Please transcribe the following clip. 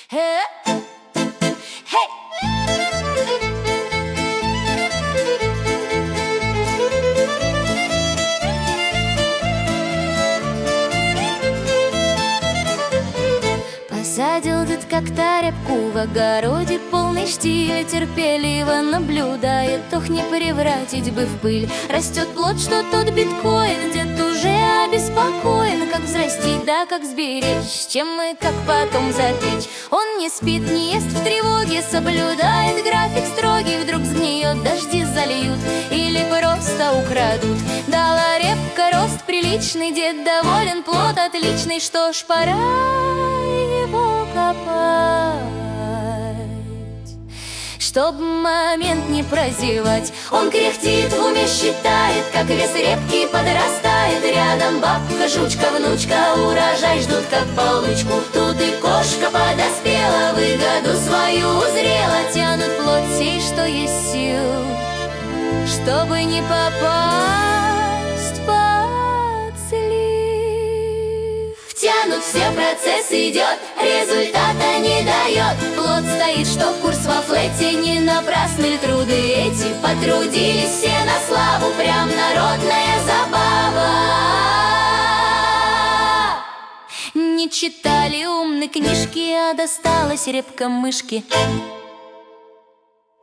Хе, хей! Посадил дед как-то репку в огороде, полный штиля, терпеливо наблюдает, ох, не превратить бы в пыль. Растет плод, что тот биткоин, дед уже обеспокоен, как взрастить, да как сберечь, с чем и как потом запечь. Он не спит, не ест в тревоге, соблюдает график строгий, вдруг сгниет, дожди зальют или просто украдут. Дала репка рост приличный, дед доволен, плод отличный, что ж, пора его копать. Чтоб момент не прозевать, он кряхтит, в уме считает, как вес репки подрастает. Рядом бабка, жучка, внучка, урожай ждут как получку. Тут и кошка подоспела, выгоду свою узрела. Тянут плод сей, что есть сил, чтобы не попасть под слив. Тянут все, процесс идет, результата не дает. Плод стоит, что курс во флете, не напрасны труды эти. Потрудились все на славу, прям народная забава. Не читали умные книжки, а досталась репка мышки.